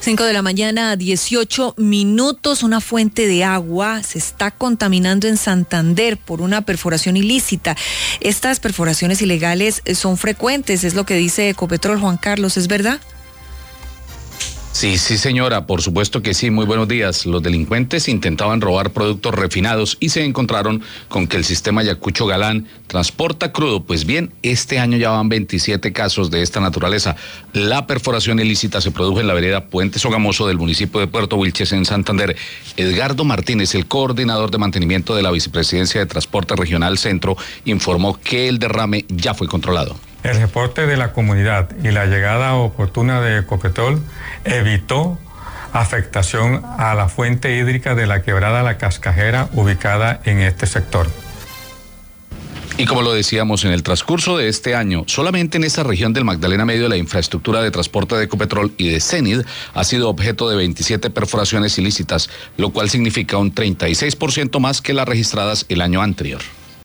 5:18 a.m. Una fuente de agua se está contaminando en Santander por una perforación ilícita. Estas perforaciones ilegales son frecuentes, es lo que dice Ecopetrol. Juan Carlos, ¿es verdad? Sí, señora, por supuesto que sí. Muy buenos días. Los delincuentes intentaban robar productos refinados y se encontraron con que el sistema Ayacucho Galán transporta crudo. Pues bien, este año ya van 27 casos de esta naturaleza. La perforación ilícita se produjo en la vereda Puente Sogamoso del municipio de Puerto Wilches, en Santander. Edgardo Martínez, el coordinador de mantenimiento de la Vicepresidencia de Transporte Regional Centro, informó que el derrame ya fue controlado. El reporte de la comunidad y la llegada oportuna de Ecopetrol evitó afectación a la fuente hídrica de la quebrada La Cascajera, ubicada en este sector. Y como lo decíamos, en el transcurso de este año, solamente en esta región del Magdalena Medio, la infraestructura de transporte de Ecopetrol y de CENID ha sido objeto de 27 perforaciones ilícitas, lo cual significa un 36% más que las registradas el año anterior.